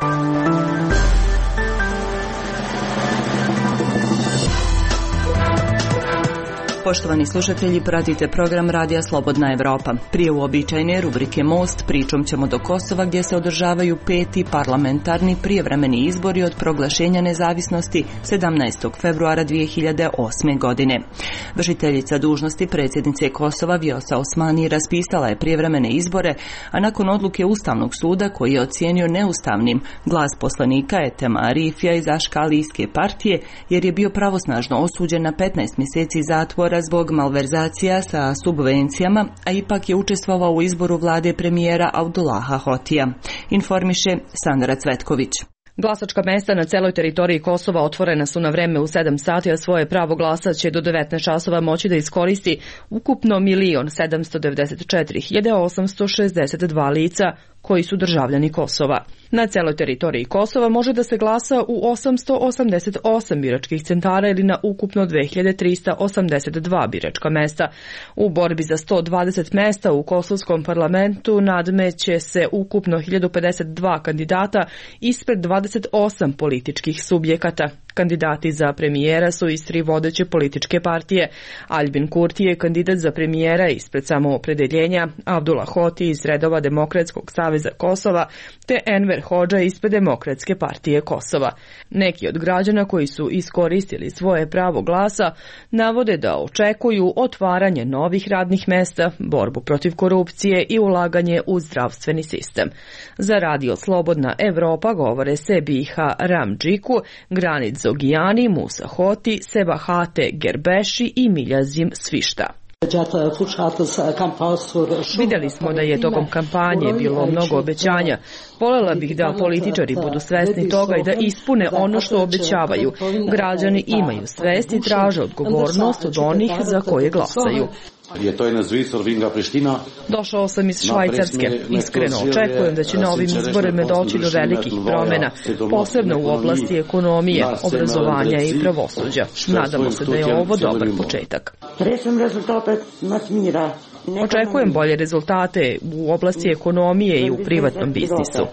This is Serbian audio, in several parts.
Poštovani slušatelji, pratite program Radija Slobodna Evropa. Prije uobičajene rubrike Most pričom ćemo do Kosova gdje se održavaju 5. parlamentarni prijevremeni izbori od proglašenja nezavisnosti 17. februara 2008. godine. Vršiteljica dužnosti predsjednice Kosova Vjosa Osmani raspisala je prijevremene izbore, a nakon odluke Ustavnog suda koji je ocijenio neustavnim glas poslanika Etema Arifija iz Aškalijske partije jer je bio pravosnažno osuđen na 15 mjeseci zatvora zbog malverzacija sa subvencijama, a ipak je učestvovao u izboru vlade premijera Abdullaha Hotija. Informiše Sandra Cvetković. Glasačka mjesta na celoj teritoriji Kosova otvorena su na vreme u 7 sati, a svoje pravo glasa će do 19 časova moći da iskoristi ukupno 1.794.862 lica koji su državljani Kosova. Na celoj teritoriji Kosova može da se glasa u 888 biračkih centara ili na ukupno 2382 biračka mesta. U borbi za 120 mesta u kosovskom parlamentu nadmeće se ukupno 1052 kandidata ispred 28 političkih subjekata. Kandidati za premijera su iz 3 vodeće političke partije. Aljbin Kurti je kandidat za premijera ispred Samoopredeljenja, Abdullah Hoti iz redova Demokratskog saveza Kosova, te Enver Hodža ispred Demokratske partije Kosova. Neki od građana koji su iskoristili svoje pravo glasa navode da očekuju otvaranje novih radnih mesta, borbu protiv korupcije i ulaganje u zdravstveni sistem. Za Radio Slobodna Evropa govore Sebiha Ramdžiku, Granic Zogijani, Musa Hoti, Sebahate Gerbeši i Miljazim Svišta. Vidjeli smo da je tokom kampanje bilo mnogo obećanja. Voljela bih da političari budu svesni toga i da ispune ono što obećavaju. Građani imaju svest i traže odgovornost od onih za koje glasaju. Došao sam iz Švajcarske. Iskreno očekujem da će na ovim izborima doći do velikih promjena, posebno u oblasti ekonomije, obrazovanja i pravosuđa. Nadamo se da je ovo dobar početak. Očekujem bolje rezultate u oblasti ekonomije i u privatnom biznisu.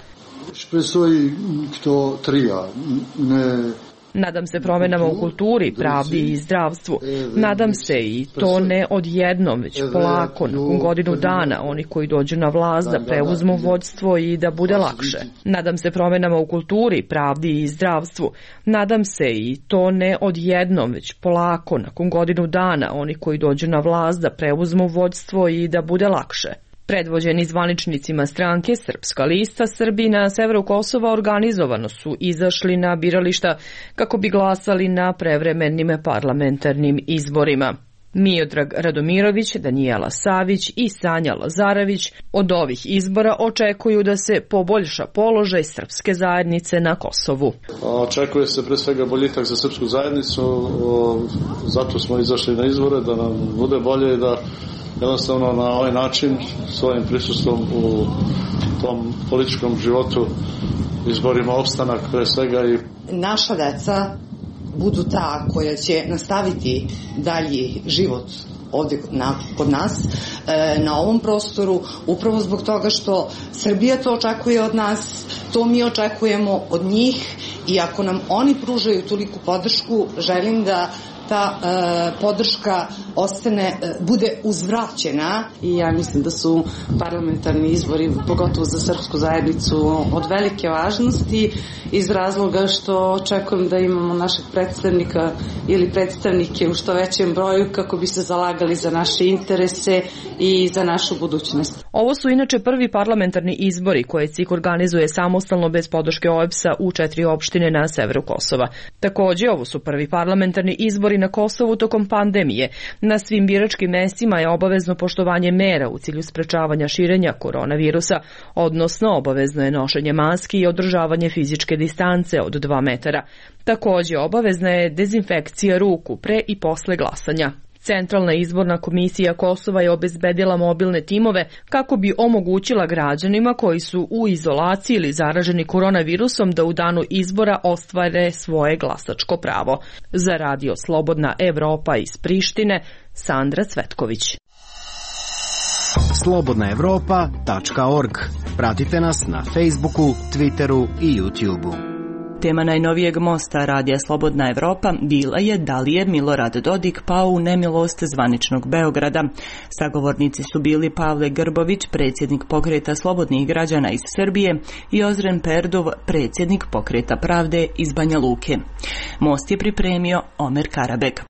Nadam se promjenama u kulturi, pravdi i zdravstvu. Nadam se i to ne odjednom, već polako, nakon godinu dana, oni koji dođu na vlast da preuzmu vođstvo i da bude lakše. Nadam se promjenama u kulturi, pravdi i zdravstvu. Nadam se i to ne odjednom, već polako, nakon godinu dana, oni koji dođu na vlast da preuzmu vođstvo i da bude lakše. Predvođeni zvaničnicima stranke Srpska lista, Srbi na severu Kosova organizovano su izašli na birališta kako bi glasali na prevremenim parlamentarnim izborima. Miodrag Radomirović, Danijela Savić i Sanja Lazarević od ovih izbora očekuju da se poboljša položaj srpske zajednice na Kosovu. Očekuje se pre svega boljitak za srpsku zajednicu, zato smo izašli na izbore, da nam bude bolje i da jednostavno na ovaj način svojim prisustvom u tom političkom životu izborimo opstanak pre svega i naša deca budu ta koja će nastaviti dalji život ovdje kod nas na ovom prostoru, upravo zbog toga što Srbija to očekuje od nas, to mi očekujemo od njih i ako nam oni pružaju toliku podršku, želim da ta podrška bude uzvraćena. I ja mislim da su parlamentarni izbori, pogotovo za srpsku zajednicu, od velike važnosti iz razloga što očekujem da imamo našeg predstavnika ili predstavnike u što većem broju kako bi se zalagali za naše interese i za našu budućnost. Ovo su inače prvi parlamentarni izbori koje CIK organizuje samostalno bez podrške OEBS-a u 4 opštine na severu Kosova. Također, ovo su prvi parlamentarni izbori na Kosovu tokom pandemije. Na svim biračkim mestima je obavezno poštovanje mera u cilju sprečavanja širenja koronavirusa, odnosno obavezno je nošenje maski i održavanje fizičke distance od 2 metara. Također obavezna je dezinfekcija ruku pre i posle glasanja. Centralna izborna komisija Kosova je obezbedila mobilne timove kako bi omogućila građanima koji su u izolaciji ili zaraženi koronavirusom da u danu izbora ostvare svoje glasačko pravo. Za Radio Slobodna Evropa iz Prištine, Sandra Cvetković. slobodnaevropa.org Pratite nas na Facebooku, Twitteru i YouTubeu. Tema najnovijeg mosta Radija Slobodna Evropa bila je da li je Milorad Dodik pao u nemilost zvaničnog Beograda. Sagovornici su bili Pavle Grbović, predsjednik Pokreta slobodnih građana iz Srbije, i Ozren Perdov, predsjednik Pokreta pravde iz Banja Luke. Most je pripremio Omer Karabek.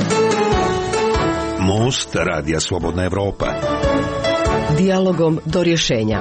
Most Radija Slobodna Evropa. Dijalogom do rješenja.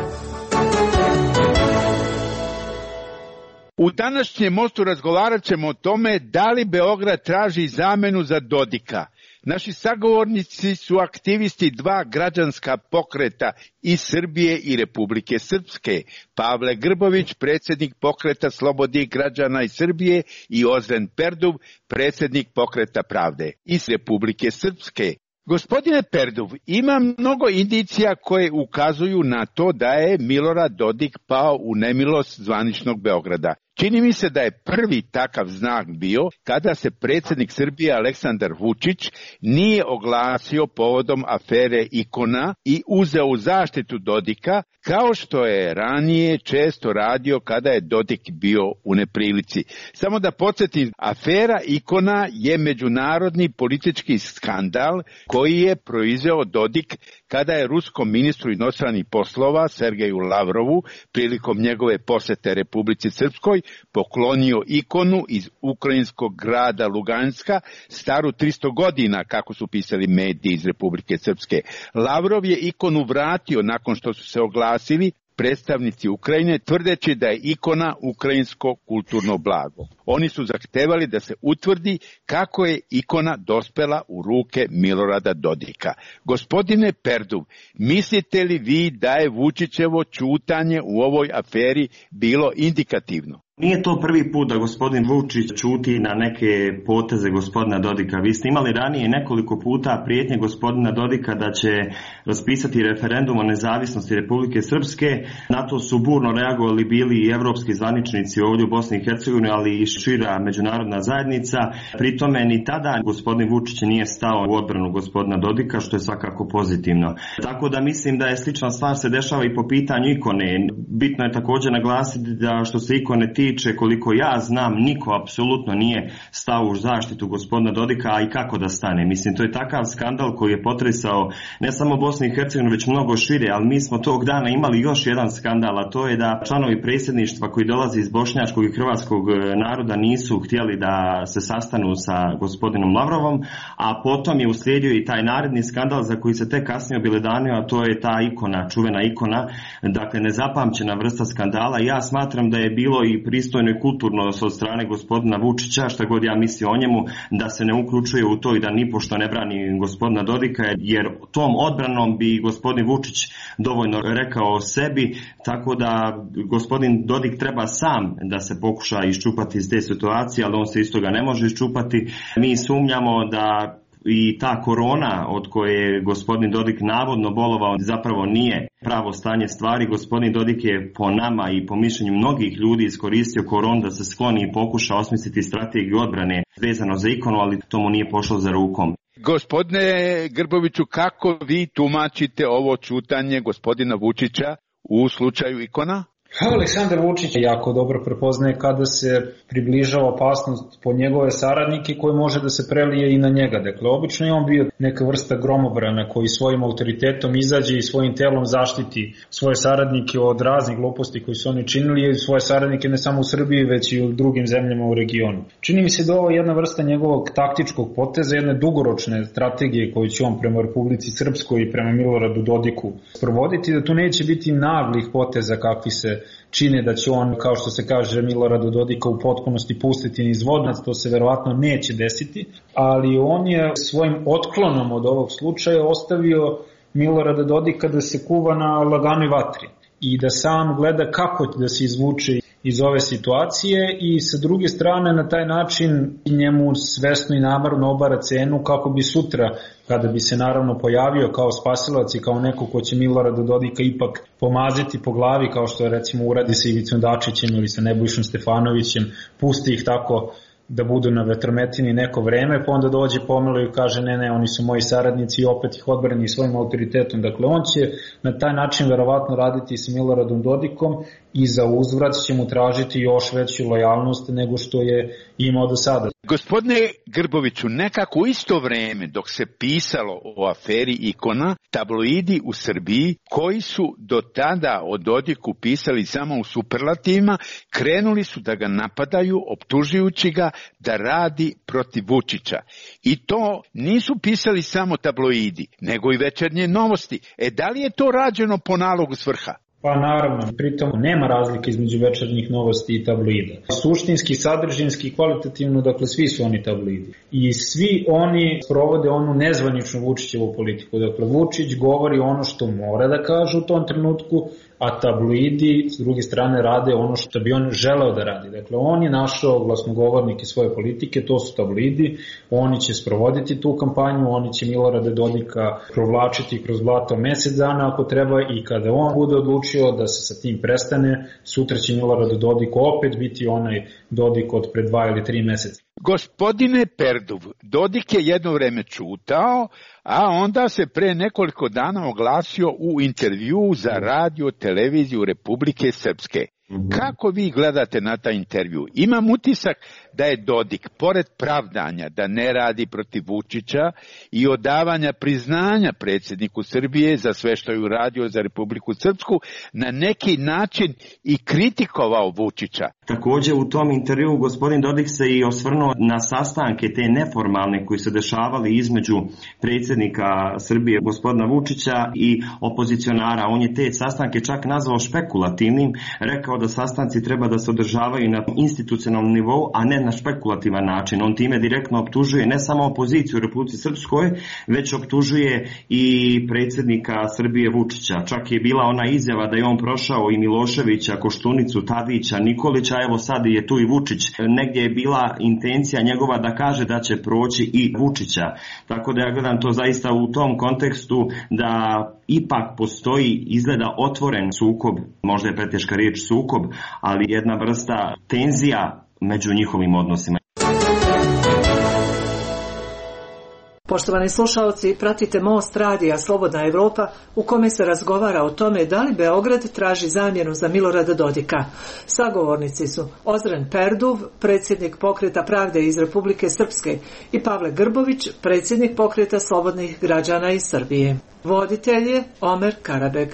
U današnjem mostu razgovarat ćemo o tome da li Beograd traži zamenu za Dodika. Naši sagovornici su aktivisti dva građanska pokreta iz Srbije i Republike Srpske. Pavle Grbović, predsjednik Pokreta slobodnih građana iz Srbije, i Ozren Perdov, predsjednik Pokreta pravde iz Republike Srpske. Gospodine Perdov, ima mnogo indicija koje ukazuju na to da je Milorad Dodik pao u nemilost zvaničnog Beograda. Čini mi se da je prvi takav znak bio kada se predsjednik Srbije Aleksandar Vučić nije oglasio povodom afere Ikona i uzeo u zaštitu Dodika, kao što je ranije često radio kada je Dodik bio u neprilici. Samo da podsjetim, afera Ikona je međunarodni politički skandal koji je proizveo Dodik kada je ruskom ministru inostranih poslova Sergeju Lavrovu prilikom njegove posjete Republici Srpskoj poklonio ikonu iz ukrajinskog grada Luganska, staru 300 godina, kako su pisali mediji iz Republike Srpske. Lavrov je ikonu vratio nakon što su se oglasili predstavnici Ukrajine, tvrdeći da je ikona ukrajinsko kulturno blago. Oni su zahtevali da se utvrdi kako je ikona dospela u ruke Milorada Dodika. Gospodine Perdov, mislite li vi da je Vučićevo ćutanje u ovoj aferi bilo indikativno? Nije to prvi put da gospodin Vučić ćuti na neke poteze gospodina Dodika. Vi ste imali ranije nekoliko puta prijetnje gospodina Dodika da će raspisati referendum o nezavisnosti Republike Srpske. Na to su burno reagovali bili i evropski zvaničnici ovdje u Bosni i Hercegovini, ali i šira međunarodna zajednica. Pri tome ni tada gospodin Vučić nije stao u odbranu gospodina Dodika, što je svakako pozitivno. Tako da mislim da je slična stvar se dešava i po pitanju ikone. Bitno je također naglasiti da što se ikone tiče, koliko ja znam, niko apsolutno nije stao u zaštitu gospodina Dodika, a i kako da stane. Mislim, to je takav skandal koji je potresao ne samo Bosnu i Hercegovinu, već mnogo šire, ali mi smo tog dana imali još jedan skandal, a to je da članovi predsjedništva koji dolaze iz bošnjačkog i hrvatskog naroda nisu htjeli da se sastanu sa gospodinom Lavrovom, a potom je uslijedio i taj naredni skandal za koji se tek kasnije objelodanio, a to je ta ikona, čuvena ikona, dakle nezapamćena vrsta skandala. Ja smatram da je bilo i pristojno i kulturno od strane gospodina Vučića, šta god ja mislio o njemu, da se ne uključuje u to i da nipošto ne brani gospodina Dodika, jer tom odbranom bi gospodin Vučić dovoljno rekao o sebi, tako da gospodin Dodik treba sam da se pokuša iščupati iz te situacije, ali on se iz toga ne može iščupati. Mi sumnjamo da i ta korona od koje je gospodin Dodik navodno bolovao zapravo nije pravo stanje stvari. Gospodin Dodik je po nama i po mišljenju mnogih ljudi iskoristio koronu da se skloni i pokuša osmisliti strategiju odbrane vezano za ikonu, ali to mu nije pošlo za rukom. Gospodine Grboviću, kako vi tumačite ovo ćutanje gospodina Vučića u slučaju ikona? Aleksandar Vučić jako dobro prepoznaje kada se približava opasnost po njegove saradnike koji može da se prelije i na njega. Dakle, obično je on bio neka vrsta gromobrana koji svojim autoritetom izađe i svojim telom zaštiti svoje saradnike od raznih gluposti koji su oni činili i svoje saradnike ne samo u Srbiji već i u drugim zemljama u regionu. Čini mi se da ovo je jedna vrsta njegovog taktičkog poteza, jedne dugoročne strategije koju će on prema Republici Srpskoj i prema Miloradu Dodiku sprovoditi, da tu neće biti naglih poteza kakvi se čine da će on, kao što se kaže, Miloradu Dodika u potpunosti pustiti niz vodac, to se verovatno neće desiti, ali on je svojim otklonom od ovog slučaja ostavio Milorada Dodika da se kuva na laganoj vatri i da sam gleda kako da se izvuče iz ove situacije i sa druge strane na taj način njemu svesno i namerno obara cenu kako bi sutra, kada bi se naravno pojavio kao spasilac i kao neko ko će Milorada Dodika ipak pomaziti po glavi, kao što recimo uradi sa Ivicom Dačićem ili sa Nebojšom Stefanovićem, pusti ih tako da budu na vetrometini neko vreme, pa onda dođe pomelo i kaže ne, oni su moji saradnici i opet ih odbrani svojim autoritetom. Dakle, on će na taj način verovatno raditi sa Miloradom Dodikom i za uzvrat će mu tražiti još veću lojalnost nego što je imao do sada. Gospodine Grboviću, nekako u isto vreme dok se pisalo o aferi Ikona, tabloidi u Srbiji koji su do tada o Dodiku pisali samo u superlativima, krenuli su da ga napadaju optužujući ga da radi protiv Vučića. I to nisu pisali samo tabloidi, nego i Večernje novosti. Da li je to rađeno po nalogu s vrha? Pa naravno, pritom nema razlike između Večernjih novosti i tabloida. Suštinski, sadržinski, kvalitativno, dakle svi su oni tabloidi. I svi oni provode onu nezvaničnu Vučićevu politiku. Dakle, Vučić govori ono što mora da kaže u tom trenutku, a tabloidi s druge strane rade ono što bi on želeo da radi. Dakle, on je našao glasnogovornike svoje politike, to su tabloidi, oni će sprovoditi tu kampanju, oni će Milorada Dodika provlačiti kroz blato mesec dana ako treba i kada on bude odlučio da se sa tim prestane, sutra će Milorad Dodik opet biti onaj Dodik od pre 2 ili 3 meseca. Gospodine Perduv, Dodik je jedno vreme čutao, a onda se pre nekoliko dana oglasio u intervju za radio televiziju Republike Srpske. Kako vi gledate na taj intervju? Imam utisak da je Dodik, pored pravdanja da ne radi protiv Vučića i odavanja priznanja predsjedniku Srbije za sve što je uradio za Republiku Srpsku, na neki način i kritikovao Vučića. Također u tom intervju gospodin Dodik se i osvrnuo na sastanke te neformalne koji se dešavali između predsjednika Srbije gospodina Vučića i opozicionara. On je te sastanke čak nazvao špekulativnim, rekao da sastanci treba da se održavaju na institucionalnom nivou, a ne na špekulativan način. On time direktno optužuje ne samo opoziciju u Republici Srpskoj, već optužuje i predsjednika Srbije Vučića. Čak je bila ona izjava da je on prošao i Miloševića, Koštunicu, Tadića, Nikolića, evo sad je tu i Vučić. Negdje je bila intencija njegova da kaže da će proći i Vučića. Tako da ja gledam to zaista u tom kontekstu da ipak postoji izgleda otvoren sukob, možda je preteška riječ sukob, ali jedna vrsta tenzija među njihovim odnosima. Poštovani slušalci, pratite Most radija Slobodna Evropa u kome se razgovara o tome da li Beograd traži zamjenu za Milorada Dodika. Sagovornici su Ozren Perduv, predsjednik Pokreta pravde iz Republike Srpske, i Pavle Grbović, predsjednik Pokreta slobodnih građana iz Srbije. Voditelj je Omer Karabeg.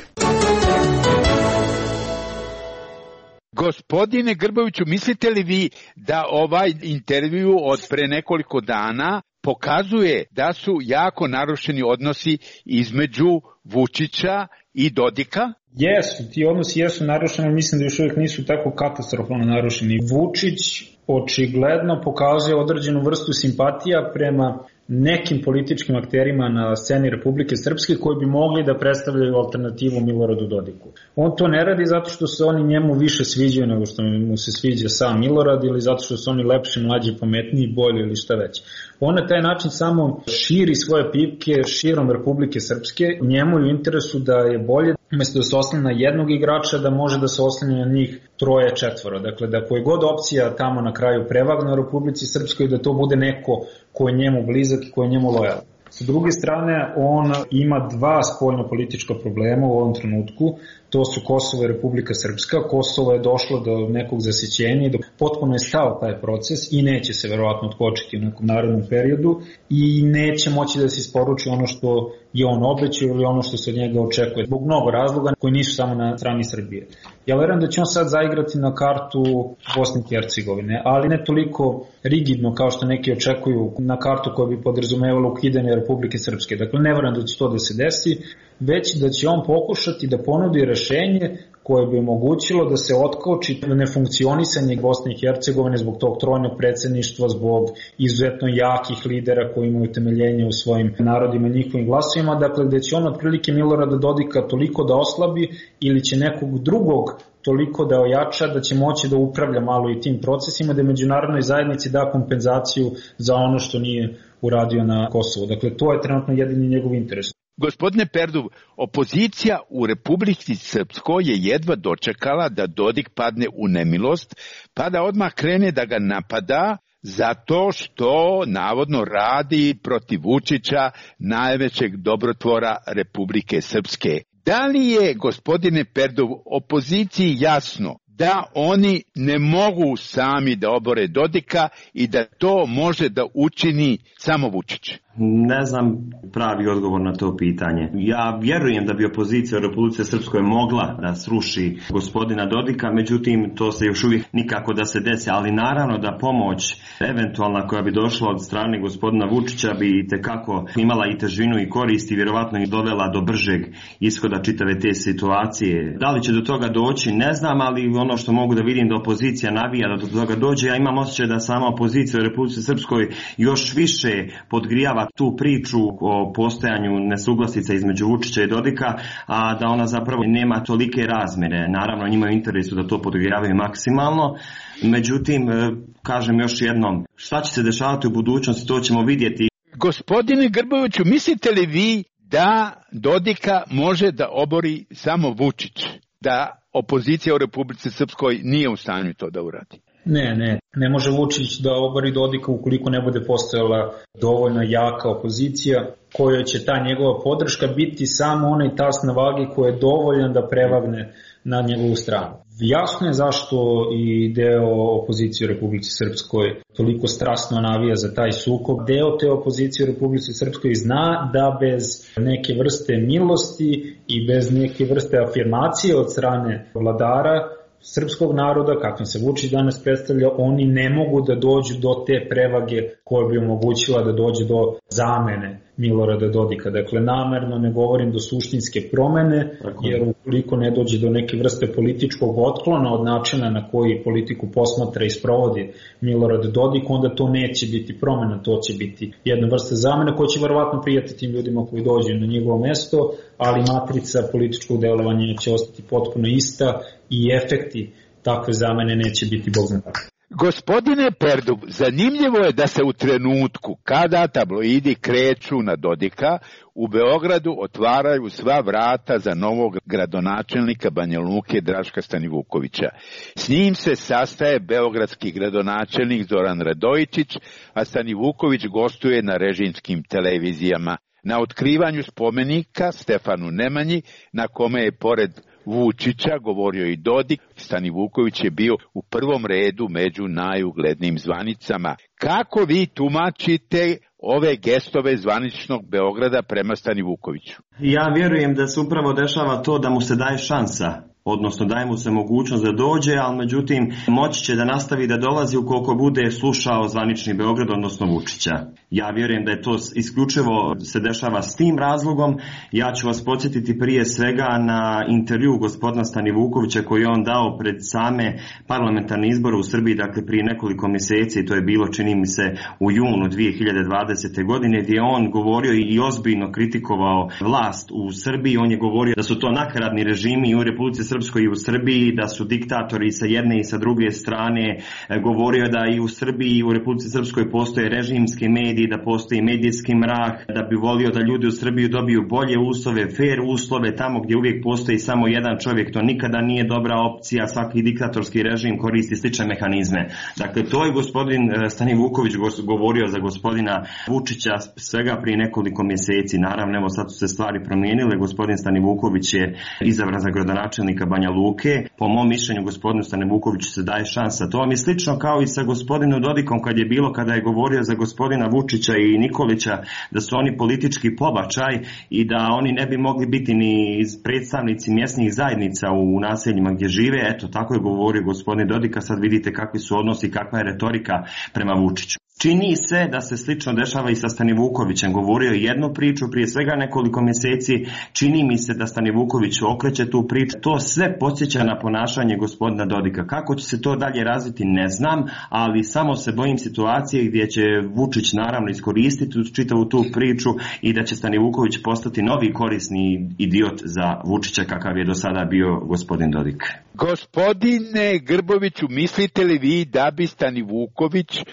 Gospodine Grboviću, mislite li vi da ovaj intervju od pre nekoliko dana pokazuje da su jako narušeni odnosi između Vučića i Dodika? Jesu, ti odnosi jesu narušeni, mislim da još uvijek nisu tako katastrofalno narušeni. Vučić očigledno pokazuje određenu vrstu simpatija prema nekim političkim akterima na sceni Republike Srpske koji bi mogli da predstavljaju alternativu Miloradu Dodiku. On to ne radi zato što se oni njemu više sviđaju nego što mu se sviđa sam Milorad ili zato što su oni lepši, mlađi, pametniji, bolji ili šta već. On na taj način samo širi svoje pipke širom Republike Srpske. Njemu je u interesu da je bolje, umjesto da se oslanja na jednog igrača, da može da se oslanja na njih 3-4. Dakle, da koja god opcija tamo na kraju prevagna u Republici Srpskoj, da to bude neko ko je njemu blizak i ko je njemu lojalan. Sa druge strane, on ima dva spoljno-politička problema u ovom trenutku. To su Kosovo i Republika Srpska. Kosovo je došlo do nekog zasićenja i potpuno je stao taj proces i neće se verovatno otkočiti u nekom narednom periodu i neće moći da se isporuči ono što je on obećao ili ono što se od njega očekuje. Zbog mnogo razloga koji nisu samo na strani Srbije. Ja verujem da će on sad zaigrati na kartu Bosne i Hercegovine, ali ne toliko rigidno kao što neki očekuju na kartu koja bi podrazumevala ukidanje Republike Srpske. Dakle, ne verujem da će to da se desi, već da će on pokušati da ponudi rešenje koje bi omogućilo da se otkoči nefunkcionisanje Bosne i Hercegovine zbog tog trojnog predsjedništva, zbog izuzetno jakih lidera koji imaju temeljenje u svojim narodima i njihovim glasovima, dakle gde će on otprilike Milorada Dodika toliko da oslabi ili će nekog drugog toliko da ojača da će moći da upravlja malo i tim procesima, da međunarodnoj zajednici da kompenzaciju za ono što nije uradio na Kosovu. Dakle, to je trenutno jedini njegov interes. Gospodine Perduv, opozicija u Republici Srpskoj je jedva dočekala da Dodik padne u nemilost, pa da odmah krene da ga napada, zato što navodno radi protiv Vučića, najvećeg dobrotvora Republike Srpske. Da li je, gospodine Perdov, opoziciji jasno da oni ne mogu sami da obore Dodika i da to može da učini samo Vučić? Ne znam pravi odgovor na to pitanje. Ja vjerujem da bi opozicija u Republici Srpskoj mogla da sruši gospodina Dodika, međutim to se još uvijek nikako da se desi, ali naravno da pomoć eventualna koja bi došla od strane gospodina Vučića bi itekako imala i težinu i korist i vjerovatno i dovela do bržeg ishoda čitave te situacije. Da li će do toga doći, ne znam, ali ono što mogu da vidim da opozicija navija da do toga dođe, ja imam osjećaj da sama opozicija u Republici Srpskoj još više podgrijava tu priču o postojanju nesuglasica između Vučića i Dodika, a da ona zapravo nema tolike razmjere. Naravno, njima je u interesu da to podgrijavaju maksimalno. Međutim, kažem još jednom, šta će se dešavati u budućnosti, to ćemo vidjeti. Gospodine Grboviću, mislite li vi da Dodika može da obori samo Vučić? Da opozicija u Republici Srpskoj nije u stanju to da uradi? Ne može Vučić da obori Dodika ukoliko ne bude postojala dovoljno jaka opozicija kojoj će ta njegova podrška biti samo onaj tas na vagi koji je dovoljan da prevagne na njegovu stranu. Jasno je zašto i deo opozicije u Republici Srpskoj toliko strasno navija za taj sukob. Deo te opozicije u Republici Srpskoj zna da bez neke vrste milosti i bez neke vrste afirmacije od strane vladara srpskog naroda, kakvim se Vučić danas predstavlja, oni ne mogu da dođu do te prevage koja bi omogućila da dođe do zamene Milorada Dodika. Dakle, namerno ne govorim do suštinske promene, jer ukoliko ne dođe do neke vrste političkog otklona od načina na koji politiku posmatra i sprovodi Milorad Dodik, onda to neće biti promena, to će biti jedna vrsta zamene koja će verovatno prijati tim ljudima koji dođu na njegovo mesto, ali matrica političkog delovanja će ostati potpuno ista i efekti takve zamene neće biti bog zna tako. Gospodine Perdub, zanimljivo je da se u trenutku kada tabloidi kreću na Dodika, u Beogradu otvaraju sva vrata za novog gradonačelnika Banja Luke Draška Stanivukovića. S njim se sastaje beogradski gradonačelnik Zoran Radojičić, a Stanivuković gostuje na režimskim televizijama. Na otkrivanju spomenika Stefanu Nemanji, na kome je pored Vučića govorio i Dodik, Stanivuković je bio u prvom redu među najuglednijim zvanicama. Kako vi tumačite ove gestove zvaničnog Beograda prema Stanivukoviću? Ja vjerujem da se upravo dešava to da mu se daje šansa, odnosno daje mu se mogućnost da dođe, ali međutim moći će da nastavi da dolazi ukoliko bude slušao zvanični Beograd, odnosno Vučića. Ja vjerujem da je to isključivo se dešava s tim razlogom. Ja ću vas podsjetiti prije svega na intervju gospodina Stanivukovića koji je on dao pred same parlamentarne izbore u Srbiji, dakle prije nekoliko mjeseci, to je bilo čini mi se u junu 2020. godine, gdje je on govorio i ozbiljno kritikovao vlast u Srbiji. On je govorio da su to nakaradni režimi u Republici Srpskoj i u Srbiji, da su diktatori sa jedne i sa druge strane. Govorio da i u Srbiji i u Republici Srpskoj postoje režimski mediji, da postoji medijski mrak, da bi volio da ljudi u Srbiji dobiju bolje uslove, fair uslove, tamo gdje uvijek postoji samo jedan čovjek. To nikada nije dobra opcija, svaki diktatorski režim koristi slične mehanizme. Dakle, to je gospodin Stanivuković govorio za gospodina Vučića svega prije nekoliko mjeseci. Naravno, evo sad su se stvari promijenile. Gospodin Stanivuković je izabran za gradonačelnika Banja Luke. Po mom mišljenju gospodinu Stanivukoviću se daje šansa. To vam je slično kao i sa gospodinom Dodikom kada je govorio za gospodina Vučića i Nikolića da su oni politički pobačaj i da oni ne bi mogli biti ni predstavnici mjesnih zajednica u naseljima gdje žive. Eto, tako je govorio gospodin Dodika. Sad vidite kakvi su odnosi, kakva je retorika prema Vučiću. Čini se da se slično dešava i sa Stanivukovićem. Govorio je jednu priču prije svega nekoliko mjeseci. Čini mi se da Stanivuković okreće tu priču. To sve podsjeća na ponašanje gospodina Dodika. Kako će se to dalje razviti ne znam, ali samo se bojim situacije gdje će Vučić naravno iskoristiti čitavu tu priču i da će Stanivuković postati novi korisni idiot za Vučića kakav je do sada bio gospodin Dodik. Gospodine Grboviću, mislite li vi da bi Stanivuković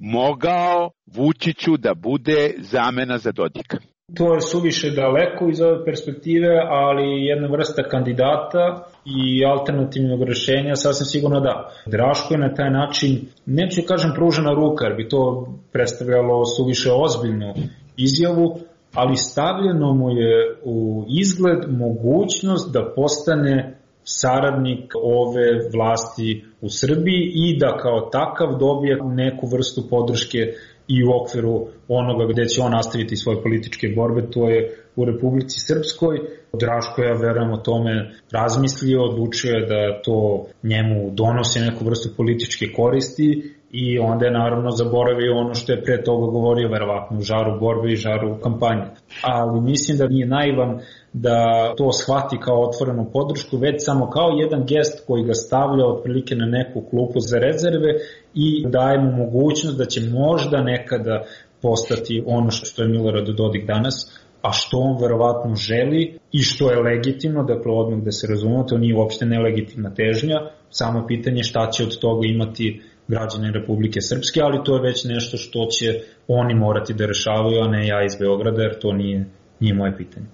mogao Vučiću da bude zamena za Dodika? To je suviše daleko iz ove perspektive, ali jedna vrsta kandidata i alternativnog rešenja, sasvim sigurno da. Draško je na taj način, neću kažem pružena ruka, jer bi to predstavljalo suviše ozbiljnu izjavu, ali stavljeno mu je u izgled mogućnost da postane saradnik ove vlasti u Srbiji i da kao takav dobije neku vrstu podrške i u okviru onoga gde će on nastaviti svoje političke borbe, to je u Republici Srpskoj. Draško, ja verujem, o tome razmislio, odlučio je da to njemu donosi neku vrstu političke koristi i onda je naravno zaboravio ono što je pre toga govorio, verovatno u žaru borbe i žaru kampanje. Ali mislim da nije naivan da to shvati kao otvorenu podršku, već samo kao jedan gest koji ga stavlja otprilike na neku klupu za rezerve i daje mu mogućnost da će možda nekada postati ono što je Milorad Dodik danas, a što on verovatno želi i što je legitimno, dakle odmah da se razume, to nije uopšte nelegitimna težnja, samo pitanje šta će od toga imati građani Republike Srpske, ali to je već nešto što će oni morati da rešavaju, a ne ja iz Beograda, jer to nije moje pitanje.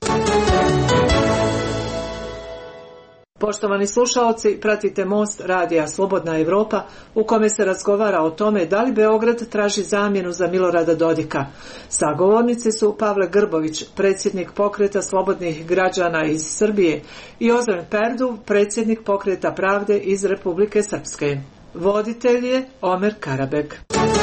Poštovani slušaoci, pratite Most radija Slobodna Evropa u kome se razgovara o tome da li Beograd traži zamjenu za Milorada Dodika. Sagovornici su Pavle Grbović, predsjednik Pokreta slobodnih građana iz Srbije, i Ozren Perdu, predsjednik Pokreta pravde iz Republike Srpske. Voditelj je Omer Karabek.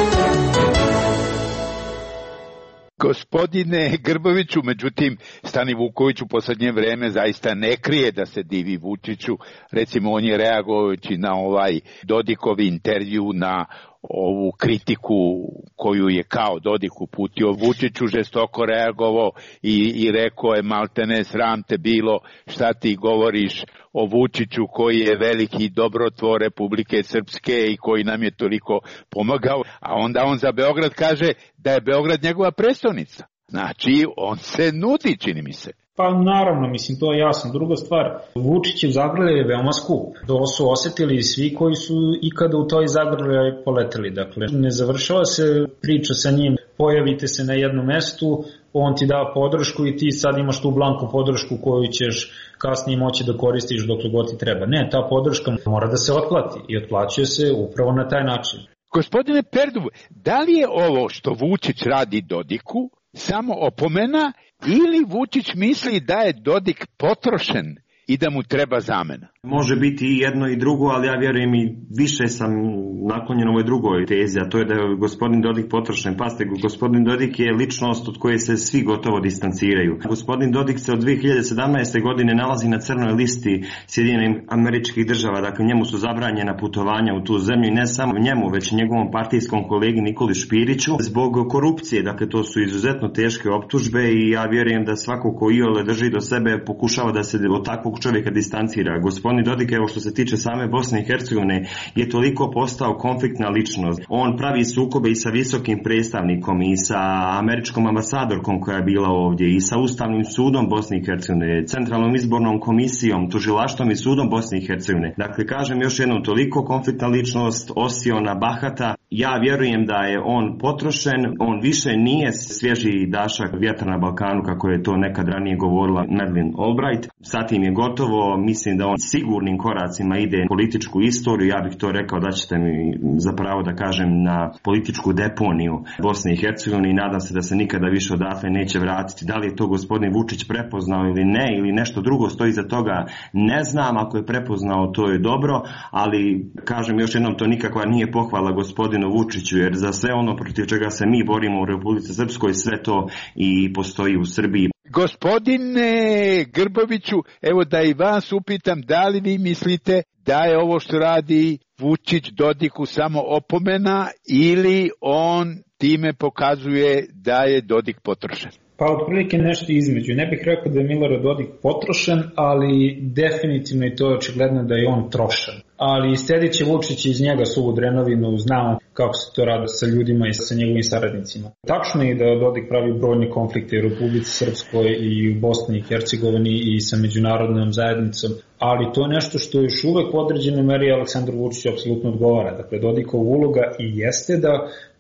Gospodine Grboviću, međutim, Stani Vuković u poslednje vreme zaista ne krije da se divi Vučiću. Recimo, on je reagujući na ovaj Dodikov intervju, na ovu kritiku koju je kao Dodik uputio Vučiću, žestoko reagovao i rekao je: maltene sram te bilo, šta ti govoriš o Vučiću koji je veliki dobrotvor Republike Srpske i koji nam je toliko pomagao, a onda on za Beograd kaže da je Beograd njegova prestonica. Znači, on se nudi, čini mi se. Pa naravno, mislim, to je jasno. Druga stvar, Vučićev zagrljaj je veoma skup. To su osetili svi koji su ikada u toj zagrljaj poleteli. Dakle, ne završava se priča sa njim, pojavite se na jednom mestu, on ti da podršku i ti sad imaš tu blanku podršku koju ćeš kasnije moći da koristiš dokle god ti treba. Ne, ta podrška mora da se otplati i otplaćuje se upravo na taj način. Gospodine Perdu, da li je ovo što Vučić radi Dodiku samo opomena ili Vučić misli da je Dodik potrošen i da mu treba zamena? Može biti i jedno i drugo, ali ja vjerujem i više sam naklonjen ovoj drugoj tezi, a to je da je gospodin Dodik potrošen. Pazite, gospodin Dodik je ličnost od koje se svi gotovo distanciraju. Gospodin Dodik se od 2017. godine nalazi na crnoj listi Sjedinjenih Američkih Država, dakle njemu su zabranjena putovanja u tu zemlju i ne samo njemu, već i njegovom partijskom kolegi Nikoli Špiriću zbog korupcije. Dakle, to su izuzetno teške optužbe i ja vjerujem da svako ko iole drži do sebe pokušava da se od takvog čovjeka distancira. Gospodin Dodik, evo što se tiče same Bosne i Hercegovine, je toliko postao konfliktna ličnost. On pravi sukobe i sa visokim predstavnikom i sa američkom ambasadorkom koja je bila ovdje i sa Ustavnim sudom Bosne i Hercegovine, Centralnom izbornom komisijom, tužilaštvom i sudom Bosne i Hercegovine. Dakle, kažem još jednom, toliko konfliktna ličnost, osiona, bahata. Ja vjerujem da je on potrošen, on više nije svježi dašak vjetra na Balkanu kako je to nekad ranije govorila Madeleine Albright. Sa tim je gotovo, mislim da on sigurnim koracima ide političku istoriju, ja bih to rekao da ćete mi zapravo da kažem na političku deponiju Bosne i Hercegovine i nadam se da se nikada više odatle neće vratiti. Da li je to gospodin Vučić prepoznao ili ne, ili nešto drugo stoji za toga, ne znam. Ako je prepoznao, to je dobro, ali kažem još jednom, to nikakva nije pohvala gospodinu Vučiću, jer za sve ono protiv čega se mi borimo u Republici Srpskoj, sve to i postoji u Srbiji. Gospodine Grboviću, evo da i vas upitam, da li vi mislite da je ovo što radi Vučić Dodiku samo opomena ili on time pokazuje da je Dodik potrošen? Pa otprilike nešto između. Ne bih rekao da je Milorad Dodik potrošen, ali definitivno i to je očigledno da je on trošan. Ali sedit će Vučić iz njega suvu drenovinu, znamo kako se to radi sa ljudima i sa njegovim saradnicima. Tačno je da Dodik pravi brojne konflikte u Republici Srpskoj i u Bosni i Hercegovini i sa međunarodnom zajednicom, ali to je nešto što još uvek u određenoj meri Aleksandru Vučiću apsolutno odgovara. Dakle, Dodikova uloga i jeste da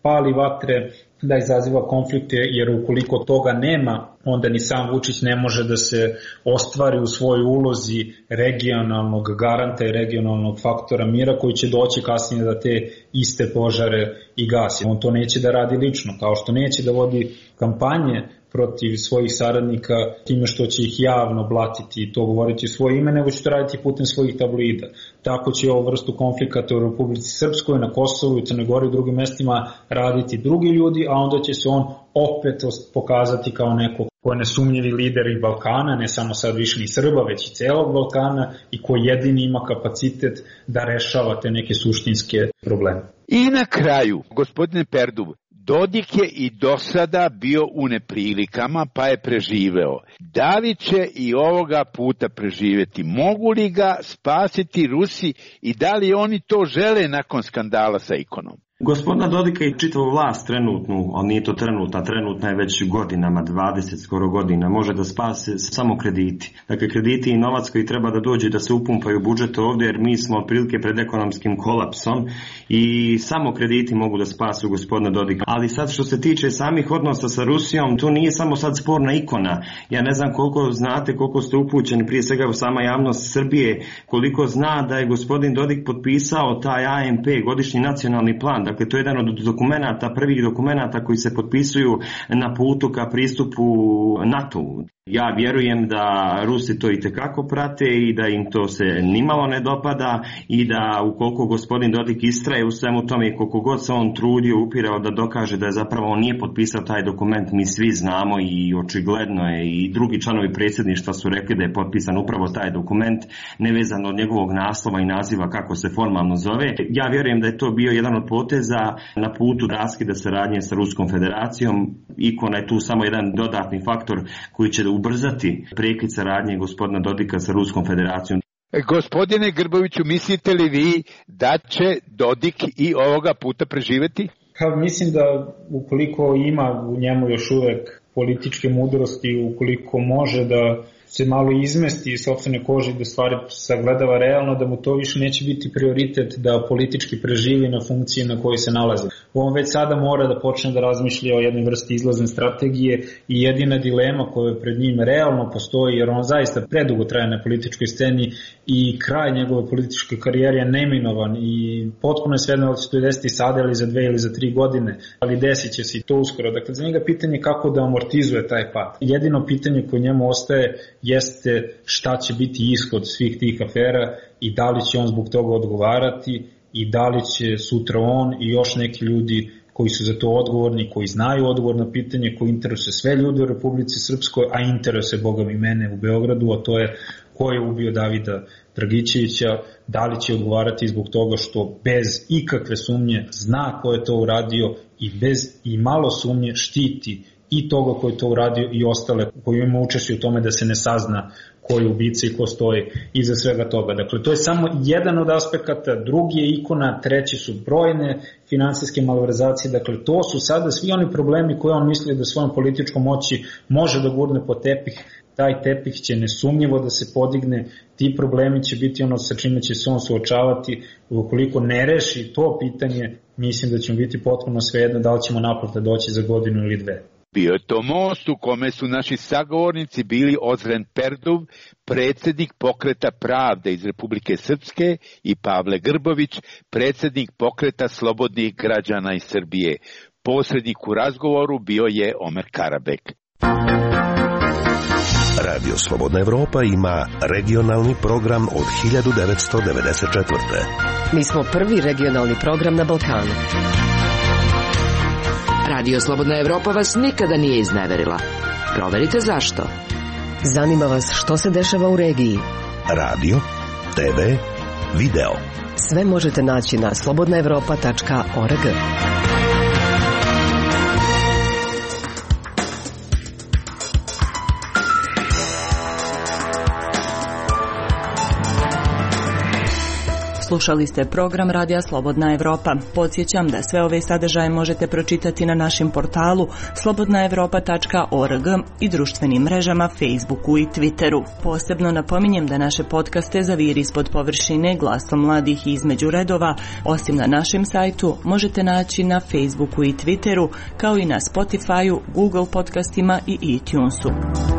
pali vatre, da izaziva konflikte, jer ukoliko toga nema, onda ni sam Vučić ne može da se ostvari u svojoj ulozi regionalnog garanta i regionalnog faktora mira koji će doći kasnije da te iste požare i gasi. On to neće da radi lično, kao što neće da vodi kampanje protiv svojih saradnika time što će ih javno blatiti i to govoriti u svoje ime, nego će to raditi putem svojih tabloida. Tako će ovu vrstu konflikata u Republici Srpskoj, na Kosovu, u Crnoj Gori i drugim mestima raditi drugi ljudi, a onda će se on opet pokazati kao neko ko je nesumnjivi lider i Balkana, ne samo sad više ni Srba, već i celog Balkana i ko jedini ima kapacitet da rešava te neke suštinske probleme. I na kraju, gospodine Perduv, Dodik je i do sada bio u neprilikama, pa je preživeo. Da li će i ovoga puta preživeti? Mogu li ga spasiti Rusi i da li oni to žele nakon skandala sa ikonom? Gospodina Dodika i čitavu vlast trenutnu, ali nije to trenutna je već godinama, 20 skoro godina, može da spase samo krediti. Dakle, krediti i novac koji treba da dođe da se upumpaju u budžet ovdje, jer mi smo otprilike pred ekonomskim kolapsom i samo krediti mogu da spasu gospodina Dodika. Ali sad što se tiče samih odnosa sa Rusijom, tu nije samo sad sporna ikona. Ja ne znam koliko znate, koliko ste upućeni, prije svega sama javnost Srbije, koliko zna da je gospodin Dodik potpisao taj ANP, godišnji nacionalni plan. Dakle, to je jedan od dokumenata, prvih dokumenata koji se potpisuju na putu ka pristupu NATO-u. Ja vjerujem da Rusi to itekako prate i da im to se nimalo ne dopada i da ukoliko gospodin Dodik istraje u svemu tome i koliko god se on trudio, upirao da dokaže da je zapravo on nije potpisao taj dokument, mi svi znamo i očigledno je i drugi članovi predsjedništva su rekli da je potpisan upravo taj dokument, nevezano od njegovog naslova i naziva kako se formalno zove. Ja vjerujem da je to bio jedan od poteza na putu raskida saradnje sa Ruskom federacijom. Ikona je tu samo jedan dodatni faktor koji će ubrzati prekid saradnje gospodina Dodika sa Ruskom federacijom. Gospodine Grboviću, mislite li vi da će Dodik i ovoga puta preživeti? Mislim da ukoliko ima u njemu još uvek političke mudrosti, ukoliko može da se malo izmesti iz sopstvene kože i da stvari sagledava realno, da mu to više neće biti prioritet da politički preživi na funkciji na kojoj se nalazi. On već sada mora da počne da razmišlja o jednoj vrsti izlazne strategije i jedina dilema koja pred njim realno postoji, jer on zaista predugo traje na političkoj sceni i kraj njegove političke karijere je neminovan i potpuno je svejedno da će to desiti sada ili za 2 ili za 3 godine, ali desit će se i to uskoro. Dakle, za njega pitanje kako da amortizuje taj pad. Jedino pitanje koje njemu ostaje jeste šta će biti ishod svih tih afera i da li će on zbog toga odgovarati i da li će sutra on i još neki ljudi koji su za to odgovorni, koji znaju odgovor na pitanje, koji interesuje sve ljude u Republici Srpskoj, a interesuje Boga mi mene u Beogradu, a to je ko je ubio Davida Dragićevića, da li će odgovarati zbog toga što bez ikakve sumnje zna ko je to uradio i bez i malo sumnje štiti i toga ko je to uradio i ostale koji imaju učešće u tome da se ne sazna ko je ubica i ko stoji iza svega toga. Dakle, to je samo jedan od aspekata, drugi je ikona, treći su brojne finansijske malverzacije, dakle, to su sada svi oni problemi koje on misli da svojom političkom moći može da gurne po tepih. Taj tepih će nesumnjivo da se podigne, ti problemi će biti ono sa čime će se on suočavati, ukoliko ne reši to pitanje, mislim da ćemo biti potpuno svejedno da li ćemo naplata doći za godinu ili 2. Bio je to most u kome su naši sagovornici bili Ozren Perduv, predsjednik Pokreta pravde iz Republike Srpske, i Pavle Grbović, predsjednik Pokreta slobodnih građana iz Srbije. Posrednik u razgovoru bio je Omer Karabek. Radio Slobodna Evropa ima regionalni program od 1994. Mi smo prvi regionalni program na Balkanu. Radio Slobodna Evropa vas nikada nije izneverila. Proverite zašto. Zanima vas što se dešava u regiji. Radio, TV, video. Sve možete naći na slobodnaevropa.org. Slušali ste program Radija Slobodna Evropa. Podsjećam da sve ove sadržaje možete pročitati na našem portalu slobodnaevropa.org i društvenim mrežama Facebooku i Twitteru. Posebno napominjem da naše podcaste za vir ispod površine, glasom mladih i između redova, osim na našem sajtu, možete naći na Facebooku i Twitteru, kao i na Spotifyu, Google podcastima i iTunesu.